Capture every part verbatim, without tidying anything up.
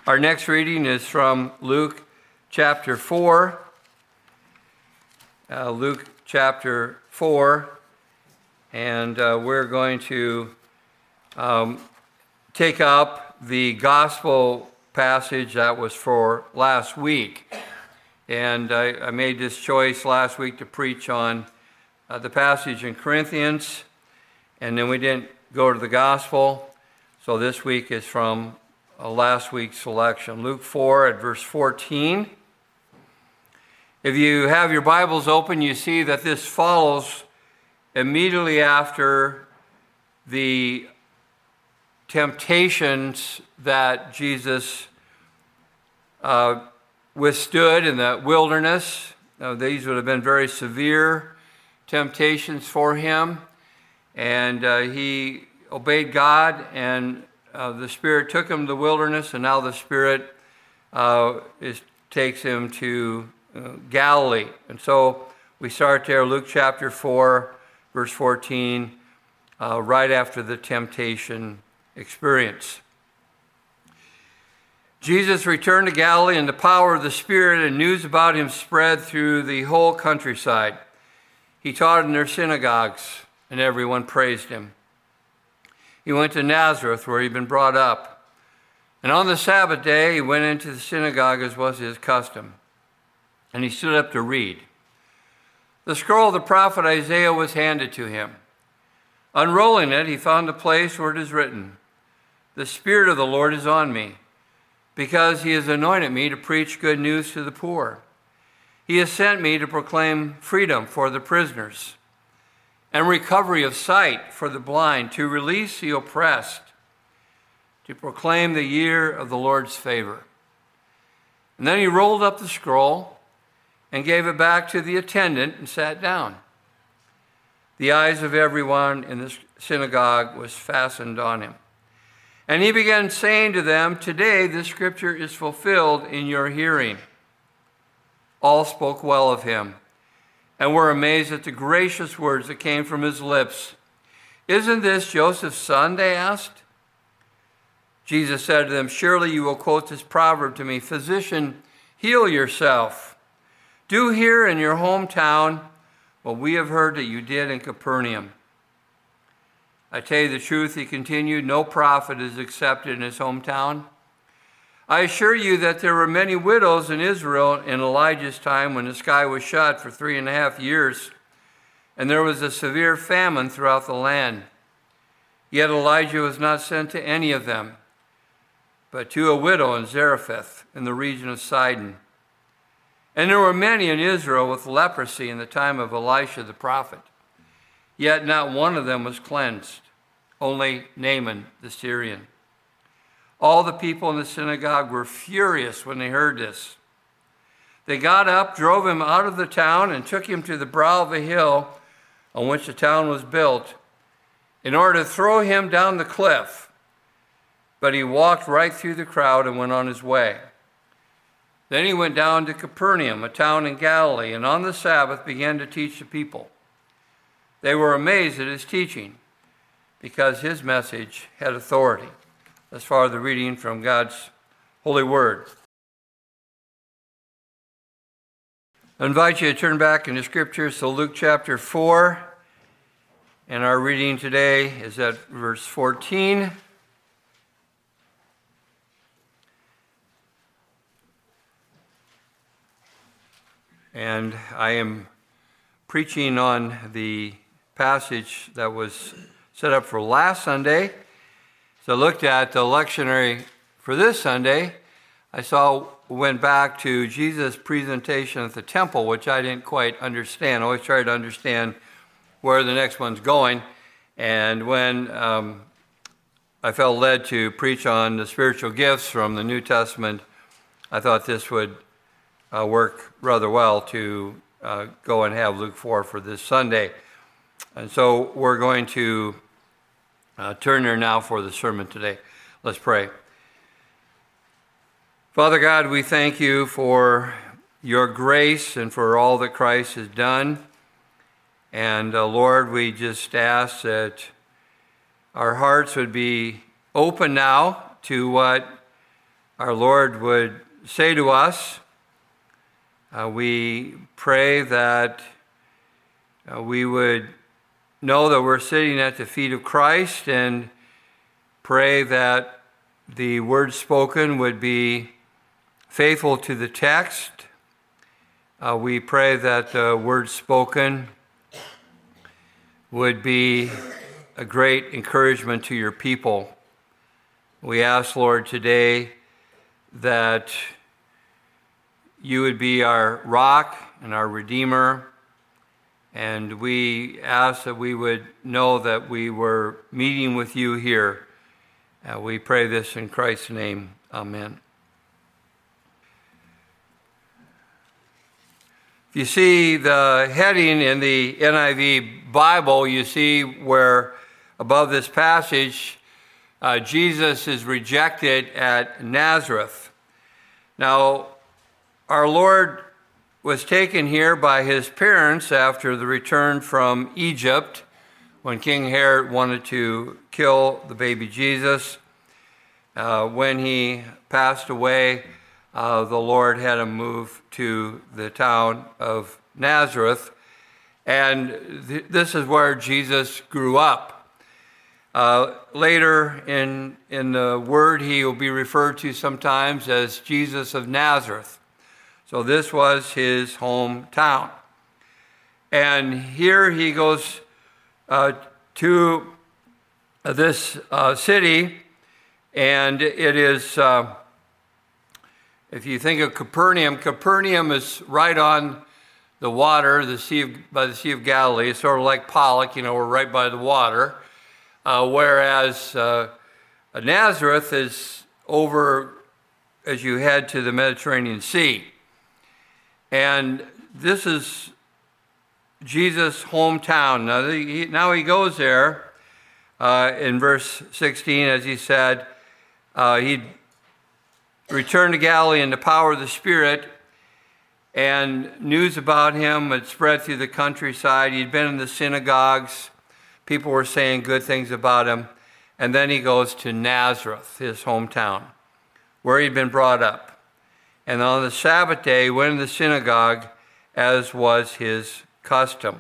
Our next reading is from Luke chapter four. Uh, Luke chapter four, and uh, we're going to um, take up the gospel passage that was for last week. And I, I made this choice last week to preach on uh, the passage in Corinthians, and then we didn't go to the gospel. So this week is from uh, last week's selection. Luke four at verse fourteen. If you have your Bibles open, you see that this follows immediately after the temptations that Jesus uh, withstood in the wilderness. Now, these would have been very severe temptations for him, and uh, he obeyed God, and uh, the Spirit took him to the wilderness, and now the Spirit uh, is, takes him to uh, Galilee. And so we start there, Luke chapter four, verse fourteen, uh, right after the temptation experience. Jesus returned to Galilee in the power of the Spirit, and news about him spread through the whole countryside. He taught in their synagogues, and everyone praised him. He went to Nazareth, where he'd been brought up. And on the Sabbath day, he went into the synagogue as was his custom. And he stood up to read. The scroll of the prophet Isaiah was handed to him. Unrolling it, he found a place where it is written, "The Spirit of the Lord is on me, because he has anointed me to preach good news to the poor. He has sent me to proclaim freedom for the prisoners and recovery of sight for the blind, to release the oppressed, to proclaim the year of the Lord's favor." And then he rolled up the scroll and gave it back to the attendant and sat down. The eyes of everyone in the synagogue was fastened on him. And he began saying to them, "Today this scripture is fulfilled in your hearing." All spoke well of him and were amazed at the gracious words that came from his lips. "Isn't this Joseph's son?" they asked. Jesus said to them, "Surely you will quote this proverb to me, 'Physician, heal yourself. Do here in your hometown what we have heard that you did in Capernaum.' I tell you the truth," he continued, "no prophet is accepted in his hometown. I assure you that there were many widows in Israel in Elijah's time, when the sky was shut for three and a half years, and there was a severe famine throughout the land. Yet Elijah was not sent to any of them, but to a widow in Zarephath in the region of Sidon. And there were many in Israel with leprosy in the time of Elisha the prophet. Yet not one of them was cleansed, only Naaman the Syrian." All the people in the synagogue were furious when they heard this. They got up, drove him out of the town, and took him to the brow of a hill on which the town was built, in order to throw him down the cliff. But he walked right through the crowd and went on his way. Then he went down to Capernaum, a town in Galilee, and on the Sabbath began to teach the people. They were amazed at his teaching, because his message had authority. As far as the reading from God's holy word. I invite you to turn back in the scriptures to Luke chapter four, and our reading today is at verse fourteen. And I am preaching on the passage that was set up for last Sunday. So I looked at the lectionary for this Sunday. I saw, went back to Jesus' presentation at the temple, which I didn't quite understand. I always try to understand where the next one's going. And when um, I felt led to preach on the spiritual gifts from the New Testament, I thought this would uh, work rather well to uh, go and have Luke four for this Sunday. And so we're going to uh, turn there now for the sermon today. Let's pray. Father God, we thank you for your grace and for all that Christ has done. And uh, Lord, we just ask that our hearts would be open now to what our Lord would say to us. Uh, we pray that uh, we would know that we're sitting at the feet of Christ, and pray that the word spoken would be faithful to the text. Uh, we pray that the word spoken would be a great encouragement to your people. We ask, Lord, today that you would be our rock and our redeemer, and we ask that we would know that we were meeting with you here. Uh, we pray this in Christ's name. Amen. If you see the heading in the N I V Bible, you see where above this passage, uh, Jesus is rejected at Nazareth. Now, our Lord was taken here by his parents after the return from Egypt, when King Herod wanted to kill the baby Jesus. Uh, when he passed away, uh, the Lord had him move to the town of Nazareth, and th- this is where Jesus grew up. Uh, later in, in the Word, he will be referred to sometimes as Jesus of Nazareth. So this was his hometown. And here he goes uh, to this uh, city, and it is, uh, if you think of Capernaum, Capernaum is right on the water, the sea of, by the Sea of Galilee. It's sort of like Pollock, you know, we're right by the water. Uh, whereas uh, Nazareth is over as you head to the Mediterranean Sea. And this is Jesus' hometown. Now he, now he goes there uh, in verse sixteen, as he said, uh, he returned to Galilee in the power of the Spirit, and news about him had spread through the countryside. He'd been in the synagogues. People were saying good things about him. And then he goes to Nazareth, his hometown, where he'd been brought up. And on the Sabbath day, he went in the synagogue, as was his custom.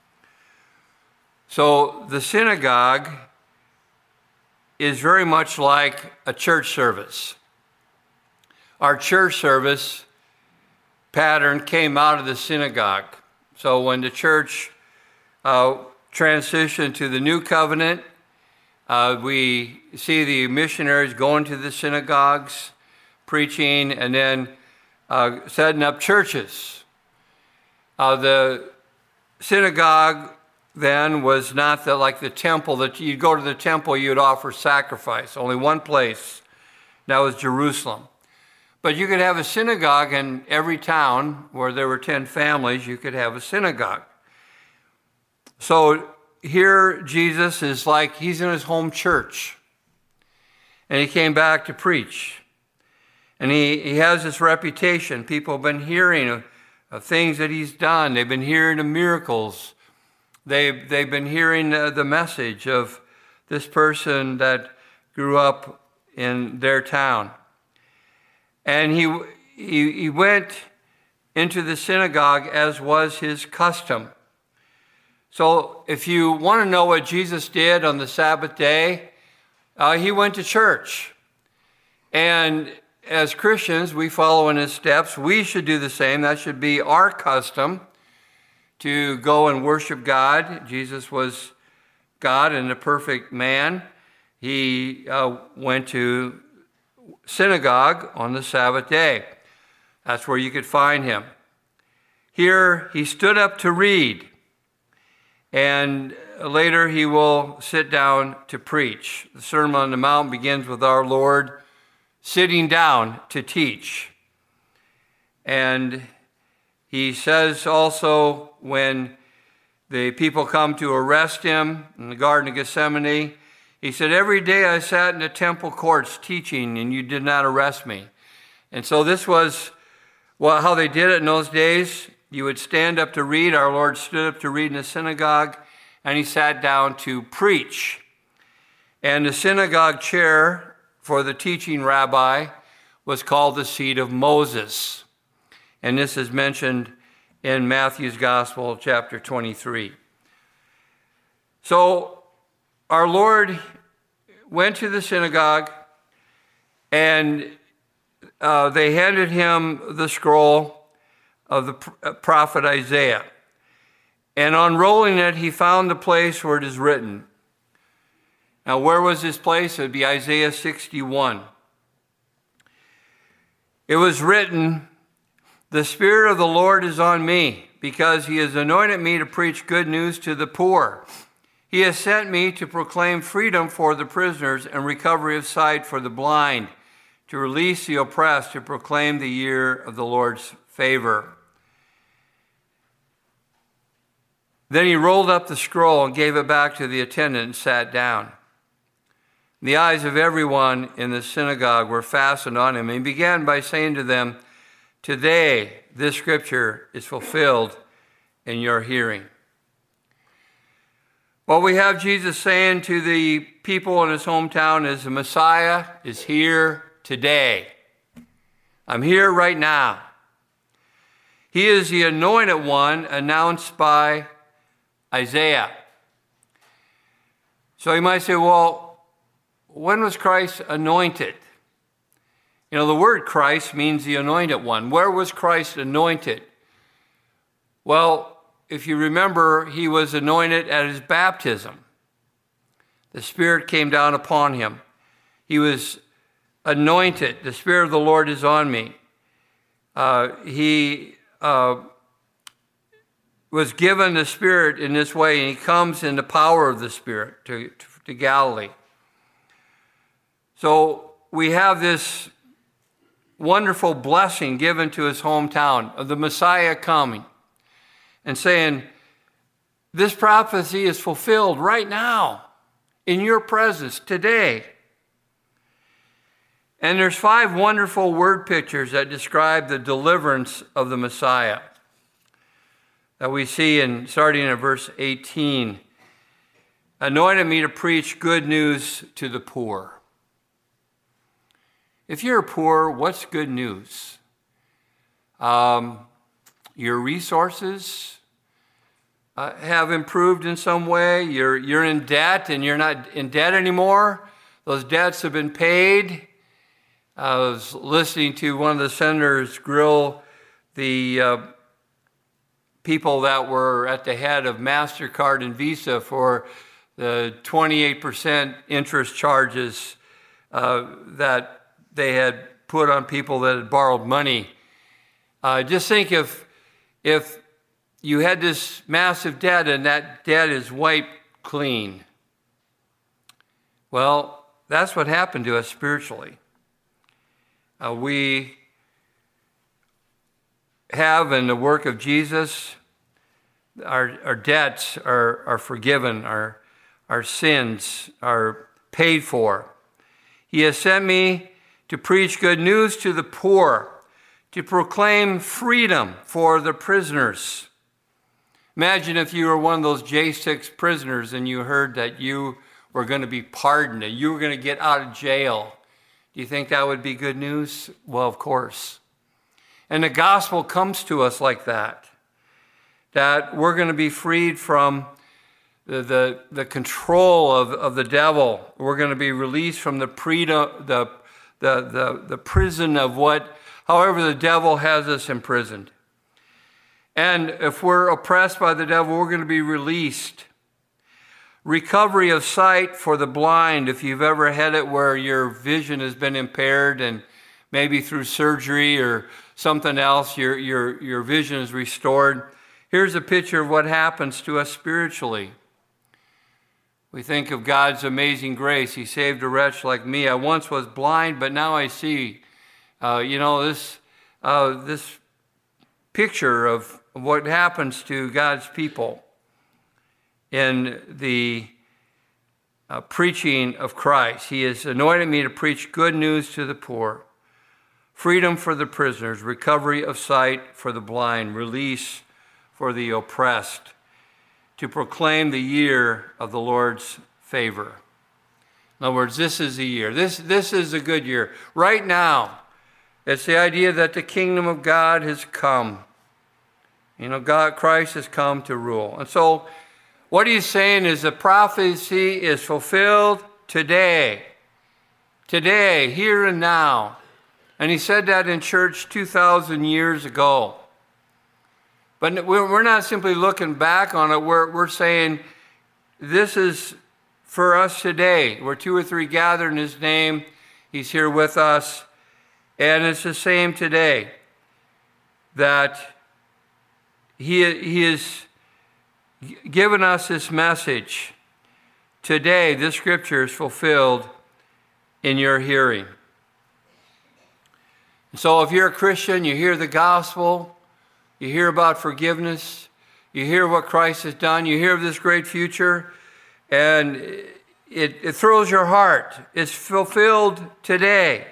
So the synagogue is very much like a church service. Our church service pattern came out of the synagogue. So when the church uh, transitioned to the new covenant, uh, we see the missionaries going to the synagogues, preaching, and then uh, setting up churches. Uh, the synagogue then was not the, like the temple, that you'd go to the temple, you'd offer sacrifice. Only one place, that was Jerusalem. But you could have a synagogue in every town where there were ten families, you could have a synagogue. So here Jesus is like, he's in his home church. And he came back to preach. And he, he has this reputation. People have been hearing of, of things that he's done. They've been hearing of miracles. They've, they've been hearing uh, the message of this person that grew up in their town. And he, he, he went into the synagogue as was his custom. So if you want to know what Jesus did on the Sabbath day, uh, he went to church. And as Christians, we follow in his steps. We should do the same. That should be our custom, to go and worship God. Jesus was God and a perfect man. He uh, went to synagogue on the Sabbath day. That's where you could find him. Here, he stood up to read, and later he will sit down to preach. The Sermon on the Mount begins with our Lord sitting down to teach. And he says also, when the people come to arrest him in the Garden of Gethsemane, he said, "Every day I sat in the temple courts teaching, and you did not arrest me." And so this was well, how they did it in those days. You would stand up to read. Our Lord stood up to read in the synagogue, and he sat down to preach. And the synagogue chair for the teaching rabbi was called the seat of Moses. And this is mentioned in Matthew's Gospel, chapter twenty-three. So our Lord went to the synagogue, and uh, they handed him the scroll of the prophet Isaiah. And unrolling it, he found the place where it is written. Now, where was this place? It would be Isaiah sixty-one. It was written, "The Spirit of the Lord is on me, because he has anointed me to preach good news to the poor. He has sent me to proclaim freedom for the prisoners and recovery of sight for the blind, to release the oppressed, to proclaim the year of the Lord's favor." Then he rolled up the scroll and gave it back to the attendant and sat down. The eyes of everyone in the synagogue were fastened on him, and he began by saying to them, "Today this scripture is fulfilled in your hearing." What we have Jesus saying to the people in his hometown is, the Messiah is here today. I'm here right now. He is the anointed one announced by Isaiah. So you might say, well, when was Christ anointed? You know, the word Christ means the anointed one. Where was Christ anointed? Well, if you remember, he was anointed at his baptism. The Spirit came down upon him. He was anointed. The Spirit of the Lord is on me. Uh, he uh, was given the Spirit in this way, and he comes in the power of the Spirit to, to, to Galilee. So we have this wonderful blessing given to his hometown of the Messiah coming and saying, this prophecy is fulfilled right now in your presence today. And there's five wonderful word pictures that describe the deliverance of the Messiah that we see in starting in verse eighteen. Anointed me to preach good news to the poor. If you're poor, what's good news? Um, your resources uh, have improved in some way. You're, you're in debt and you're not in debt anymore. Those debts have been paid. I was listening to one of the senators grill the uh, people that were at the head of MasterCard and Visa for the twenty-eight percent interest charges uh, that they had put on people that had borrowed money. Uh, just think if, if you had this massive debt and that debt is wiped clean. Well, that's what happened to us spiritually. Uh, we have in the work of Jesus, our, our debts are, are forgiven, our, our sins are paid for. He has sent me to preach good news to the poor, to proclaim freedom for the prisoners. Imagine if you were one of those J six prisoners and you heard that you were going to be pardoned and you were going to get out of jail. Do you think that would be good news? Well, of course. And the gospel comes to us like that, that we're going to be freed from the, the, the control of, of the devil. We're going to be released from the, pre, the The, the, the prison of what, however the devil has us imprisoned. And if we're oppressed by the devil, we're going to be released. Recovery of sight for the blind. If you've ever had it where your vision has been impaired and maybe through surgery or something else, your, your, your vision is restored. Here's a picture of what happens to us spiritually. We think of God's amazing grace. He saved a wretch like me. I once was blind, but now I see. Uh, you know, this uh, this picture of what happens to God's people in the uh, preaching of Christ. He has anointed me to preach good news to the poor, freedom for the prisoners, recovery of sight for the blind, release for the oppressed, to proclaim the year of the Lord's favor. In other words, this is the year. This, this is a good year. Right now, It's the idea that the kingdom of God has come. You know, God, Christ has come to rule. And so what he's saying is the prophecy is fulfilled today. Today, here and now. And he said that in church two thousand years ago. But we're not simply looking back on it. We're, we're saying this is for us today. Where two or three gather in his name, he's here with us. And it's the same today. That he, he has given us this message. Today, this scripture is fulfilled in your hearing. So if you're a Christian, you hear the gospel, you hear about forgiveness, you hear what Christ has done, you hear of this great future, and it, it thrills your heart. It's fulfilled today.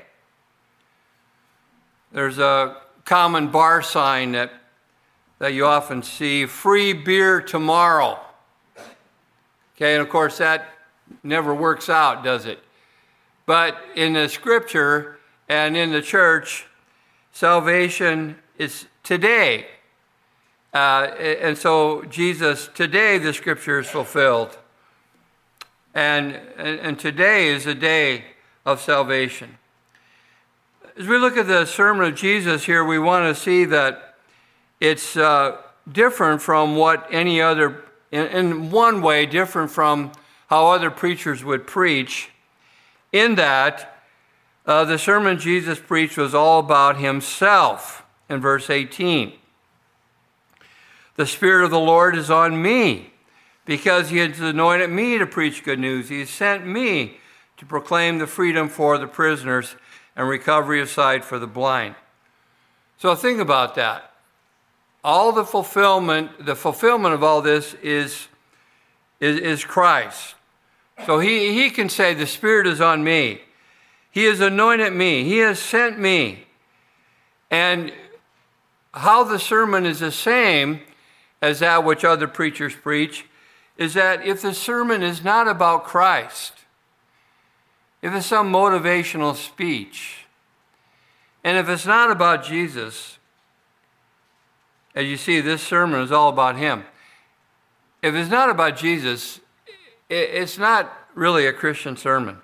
There's a common bar sign that, that you often see, free beer tomorrow. Okay, and of course that never works out, does it? But in the scripture and in the church, salvation is today. Uh, and so Jesus, today the scripture is fulfilled. And, and, and today is a day of salvation. As we look at the sermon of Jesus here, we want to see that it's uh, different from what any other, in, in one way, different from how other preachers would preach, in that uh, the sermon Jesus preached was all about himself in verse eighteen. The Spirit of the Lord is on me, because he has anointed me to preach good news. He has sent me to proclaim the freedom for the prisoners and recovery of sight for the blind. So think about that. All the fulfillment, the fulfillment of all this is, is, is Christ. So he, he can say, the Spirit is on me. He has anointed me. He has sent me. And how the sermon is the same as that which other preachers preach is that if the sermon is not about Christ, if it's some motivational speech, and if it's not about Jesus, as you see, this sermon is all about him. If it's not about Jesus, it's not really a Christian sermon.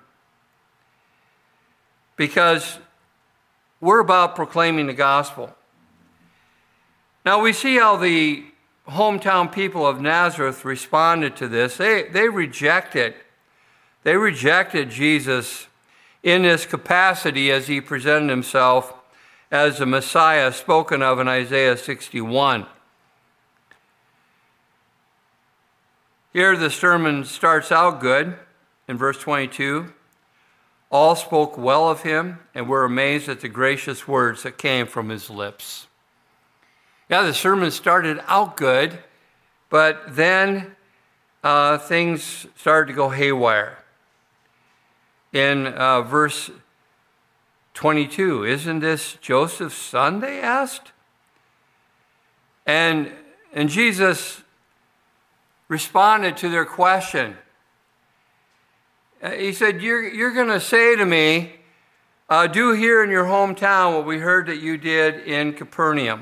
Because we're about proclaiming the gospel. Now we see how the hometown people of Nazareth responded to this. They, they rejected, they rejected Jesus in this capacity as he presented himself as the Messiah spoken of in Isaiah sixty-one. Here the sermon starts out good in verse twenty-two. All spoke well of him and were amazed at the gracious words that came from his lips. Yeah, the sermon started out good, but then uh, things started to go haywire. In uh, verse twenty-two, isn't this Joseph's son, they asked? And, and Jesus responded to their question. He said, you're, you're going to say to me, uh, do here in your hometown what we heard that you did in Capernaum.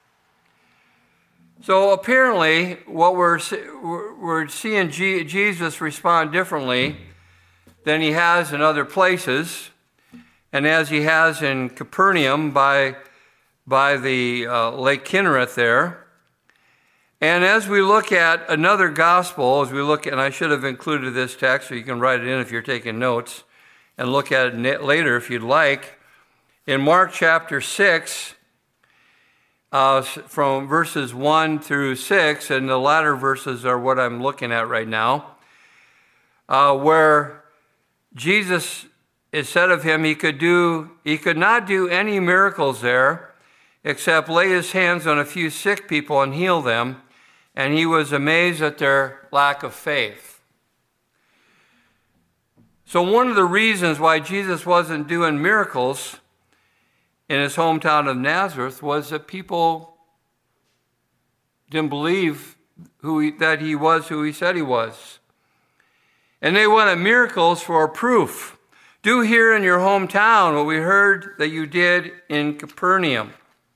So apparently, what we're, we're seeing G- Jesus respond differently than he has in other places, and as he has in Capernaum by, by the uh, Lake Kinnereth there. And as we look at another gospel, as we look, and I should have included this text, so you can write it in if you're taking notes, and look at it later if you'd like. In Mark chapter six, uh, from verses one through six, and the latter verses are what I'm looking at right now, uh, where Jesus, it said of him, he could do, he could not do any miracles there, except lay his hands on a few sick people and heal them. And he was amazed at their lack of faith. So one of the reasons why Jesus wasn't doing miracles in his hometown of Nazareth was that people didn't believe who he, that he was who he said he was. And they wanted miracles for proof, Do here in your hometown what we heard that you did in Capernaum.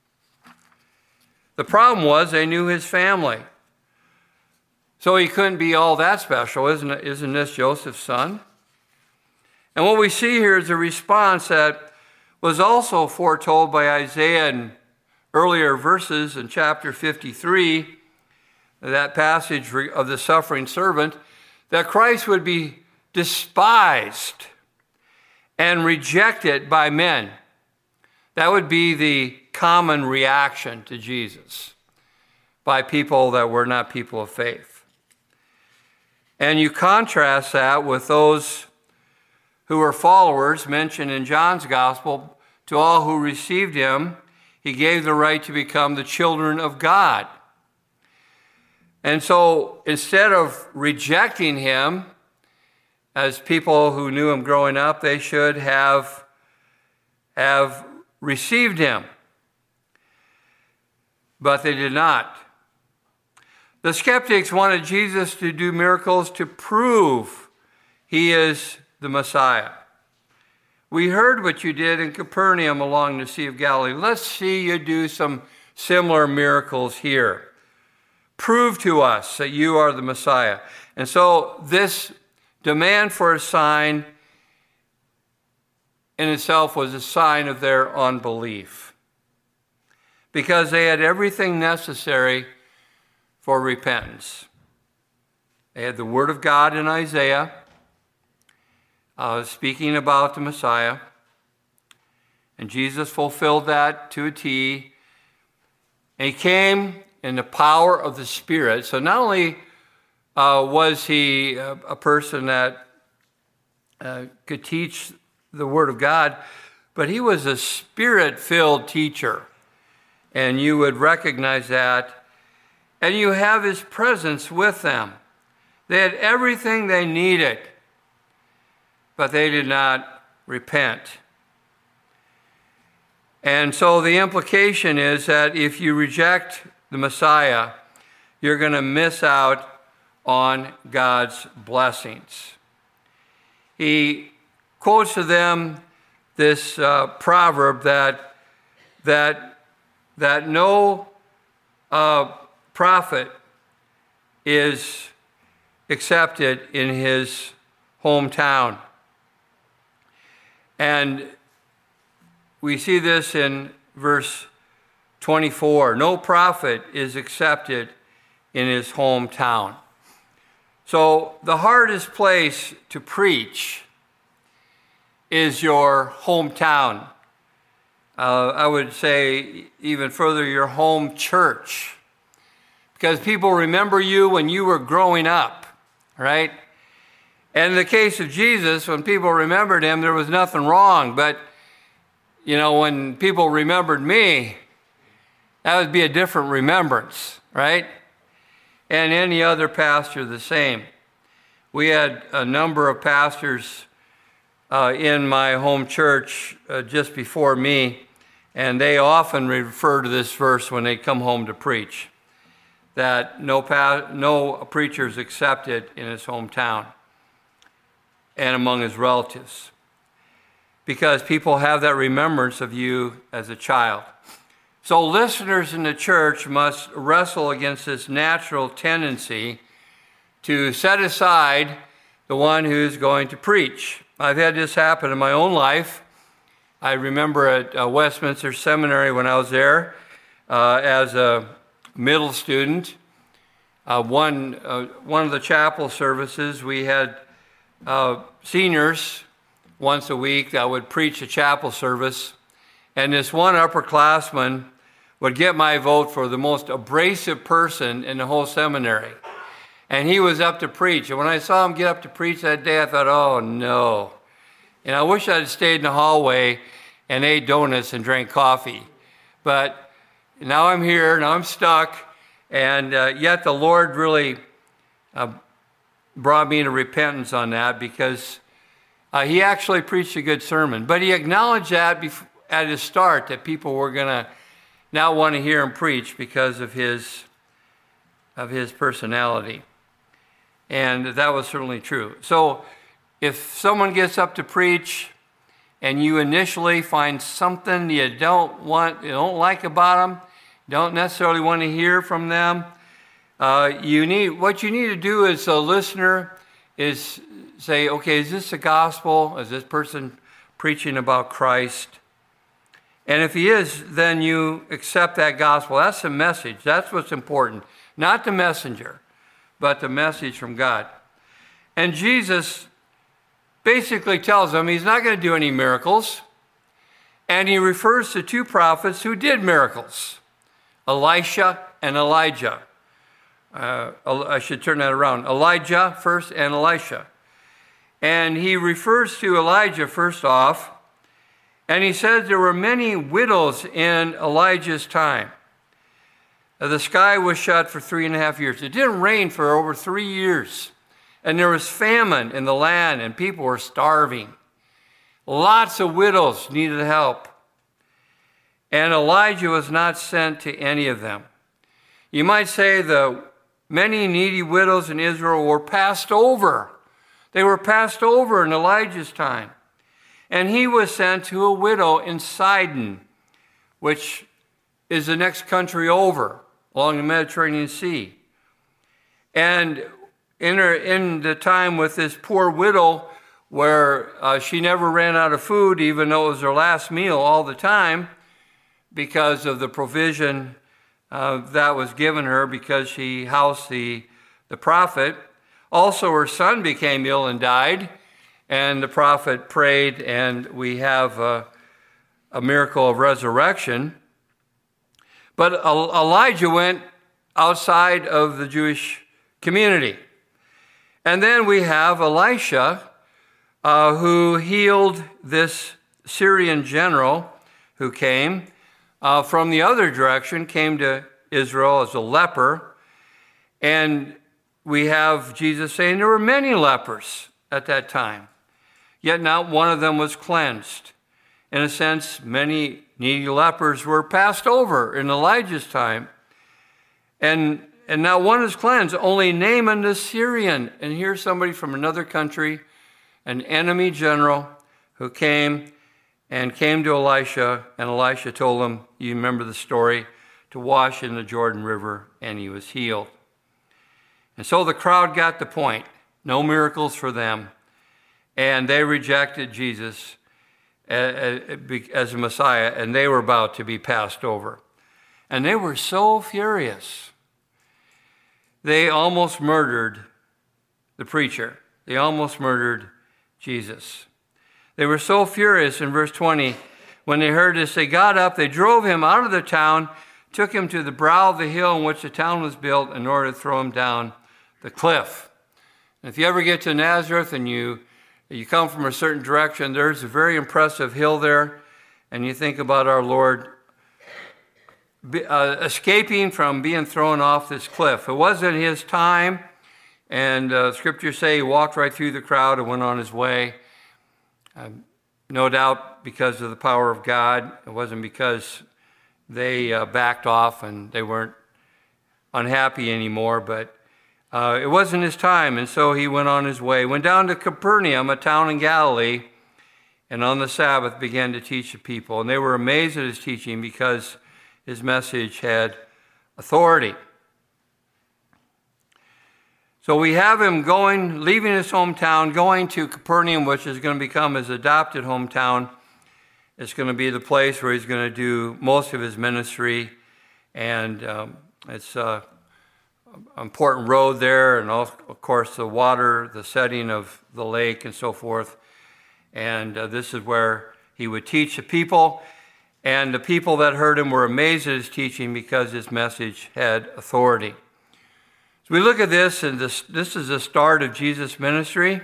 The problem was they knew his family. So he couldn't be all that special, isn't it? Isn't this Joseph's son? And what we see here is a response that was also foretold by Isaiah in earlier verses in chapter fifty-three, that passage of the suffering servant, that Christ would be despised and rejected by men. That would be the common reaction to Jesus by people that were not people of faith. And you contrast that with those who were followers mentioned in John's gospel. To all who received him, he gave the right to become the children of God. And so instead of rejecting him, as people who knew him growing up, they should have, have received him. But they did not. The skeptics wanted Jesus to do miracles to prove he is the Messiah. We heard what you did in Capernaum along the Sea of Galilee. Let's see you do some similar miracles here. Prove to us that you are the Messiah. And so this demand for a sign in itself was a sign of their unbelief, because they had everything necessary for repentance. They had the Word of God in Isaiah, uh, speaking about the Messiah, and Jesus fulfilled that to a T. And he came in the power of the Spirit. So not only uh, was he a, a person that uh, could teach the Word of God, but he was a Spirit-filled teacher. And you would recognize that. And you have his presence with them. They had everything they needed, but they did not repent. And so the implication is that if you reject the Messiah, you're going to miss out on God's blessings. He quotes to them this uh, proverb that, that, that no uh, prophet is accepted in his hometown. And we see this in verse twenty-four. No prophet is accepted in his hometown. So the hardest place to preach is your hometown. Uh, I would say even further, your home church. Because people remember you when you were growing up, right? And in the case of Jesus, when people remembered him, there was nothing wrong. But, you know, when people remembered me, that would be a different remembrance, right? And any other pastor the same. We had a number of pastors uh, in my home church uh, just before me, and they often refer to this verse when they come home to preach, that no, pa- no preacher is accepted in his hometown and among his relatives, because people have that remembrance of you as a child. So listeners in the church must wrestle against this natural tendency to set aside the one who's going to preach. I've had this happen in my own life. I remember at uh, Westminster Seminary when I was there uh, as a middle student. Uh, one, uh, one of the chapel services, we had uh, seniors once a week that would preach a chapel service. And this one upperclassman would get my vote for the most abrasive person in the whole seminary. And he was up to preach. And when I saw him get up to preach that day, I thought, oh, no. And I wish I'd stayed in the hallway and ate donuts and drank coffee. But now I'm here, now I'm stuck. And uh, yet the Lord really uh, brought me to repentance on that, because uh, he actually preached a good sermon. But he acknowledged that before, at his start, that people were going to not want to hear him preach because of his, of his personality. And that was certainly true. So if someone gets up to preach and you initially find something you don't want, you don't like about them, don't necessarily want to hear from them, uh, you need, what you need to do as a listener is say, okay, is this the gospel? Is this person preaching about Christ? And if he is, then you accept that gospel. That's the message. That's what's important. Not the messenger, but the message from God. And Jesus basically tells them he's not going to do any miracles. And he refers to two prophets who did miracles, Elisha and Elijah. Uh, I should turn that around. Elijah first and Elisha. And he refers to Elijah first off, and he says there were many widows in Elijah's time. The sky was shut for three and a half years. It didn't rain for over three years. And there was famine in the land, and people were starving. Lots of widows needed help. And Elijah was not sent to any of them. You might say the many needy widows in Israel were passed over. They were passed over in Elijah's time. And he was sent to a widow in Sidon, which is the next country over along the Mediterranean Sea. And in, her, in the time with this poor widow where uh, she never ran out of food, even though it was her last meal all the time, because of the provision uh, that was given her because she housed the, the prophet. Also, her son became ill and died, and the prophet prayed, and we have a, a miracle of resurrection. But Elijah went outside of the Jewish community. And then we have Elisha, uh, who healed this Syrian general who came uh, from the other direction, came to Israel as a leper. And we have Jesus saying there were many lepers at that time, yet not one of them was cleansed. In a sense, many needy lepers were passed over in Elijah's time, and, and not one is cleansed, only Naaman the Syrian. And here's somebody from another country, an enemy general, who came and came to Elisha, and Elisha told him, you remember the story, to wash in the Jordan River, and he was healed. And so the crowd got the point. No miracles for them. And they rejected Jesus as a Messiah, and they were about to be passed over. And they were so furious. They almost murdered the preacher. They almost murdered Jesus. They were so furious in verse twenty, when they heard this, they got up, they drove him out of the town, took him to the brow of the hill in which the town was built in order to throw him down the cliff. And if you ever get to Nazareth and you you come from a certain direction, there's a very impressive hill there, and you think about our Lord uh, escaping from being thrown off this cliff. It wasn't his time, and uh, scriptures say he walked right through the crowd and went on his way. Um, no doubt because of the power of God. It wasn't because they uh, backed off and they weren't unhappy anymore, but Uh, it wasn't his time, and so he went on his way. Went down to Capernaum, a town in Galilee, and on the Sabbath began to teach the people. And they were amazed at his teaching because his message had authority. So we have him going, leaving his hometown, going to Capernaum, which is going to become his adopted hometown. It's going to be the place where he's going to do most of his ministry, and um, it's uh, important road there, and also, of course, the water, the setting of the lake, and so forth. And uh, this is where he would teach the people. And the people that heard him were amazed at his teaching because his message had authority. So we look at this, and this, this is the start of Jesus' ministry.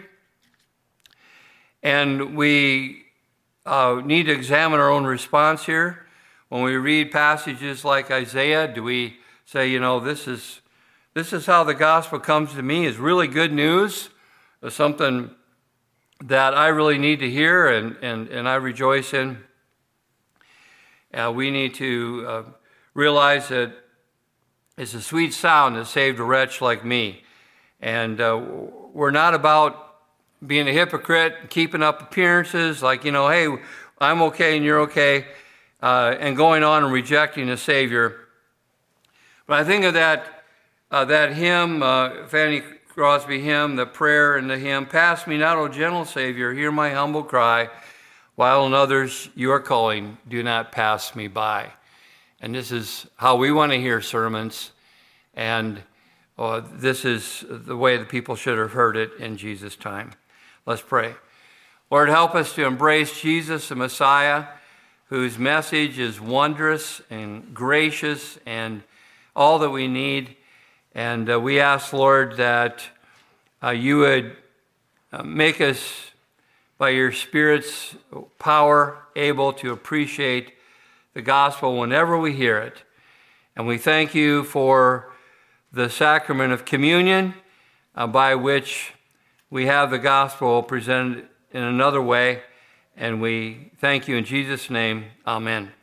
And we uh, need to examine our own response here. When we read passages like Isaiah, do we say, you know, this is This is how the gospel comes to me, is really good news, is something that I really need to hear and, and, and I rejoice in. Uh, we need to uh, realize that it's a sweet sound that saved a wretch like me. And uh, we're not about being a hypocrite, keeping up appearances, like, you know, hey, I'm okay and you're okay, uh, and going on and rejecting the Savior. But I think of that, uh, that hymn, uh, Fanny Crosby hymn, the prayer in the hymn, pass me not, O gentle Savior, hear my humble cry, while in others you are calling, do not pass me by. And this is how we want to hear sermons, and uh, this is the way the people should have heard it in Jesus' time. Let's pray. Lord, help us to embrace Jesus, the Messiah, whose message is wondrous and gracious and all that we need. And uh, we ask, Lord, that uh, you would uh, make us, by your Spirit's power, able to appreciate the gospel whenever we hear it. And we thank you for the sacrament of communion, uh, by which we have the gospel presented in another way. And we thank you in Jesus' name. Amen.